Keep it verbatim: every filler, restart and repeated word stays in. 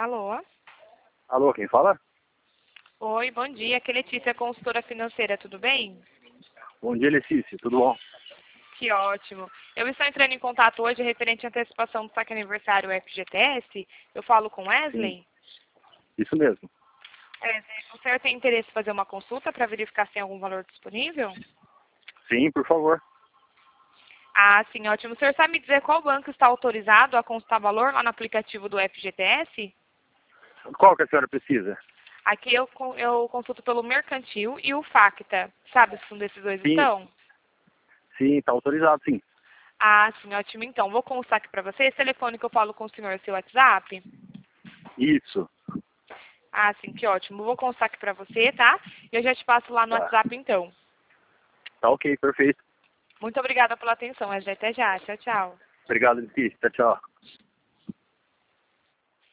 Alô? Alô, quem fala? Oi, bom dia. Aqui é Letícia, consultora financeira, tudo bem? Bom dia, Letícia, tudo bom? Que ótimo. Eu estou entrando em contato hoje referente à antecipação do saque aniversário F G T S. Eu falo com Sim, Wesley. isso mesmo. Wesley, o senhor tem interesse em fazer uma consulta para verificar se tem algum valor disponível? Sim, por favor. Ah, sim, ótimo. O senhor sabe me dizer qual banco está autorizado a consultar valor lá no aplicativo do F G T S? Qual que a senhora precisa? Aqui eu, con- eu consulto pelo Mercantil e o Facta. Sabe se um desses dois Sim, estão? sim, está autorizado, sim. Ah, sim, ótimo. Então, vou consultar aqui para você. Esse telefone que eu falo com o senhor é seu WhatsApp? Isso, Ah, sim, que ótimo. Vou consultar aqui para você, tá? E eu já te passo lá no tá. WhatsApp, então. Tá ok, perfeito. Muito obrigada pela atenção, Wesley. Até já. Tchau, tchau. Obrigado, Letícia. Tchau, tchau.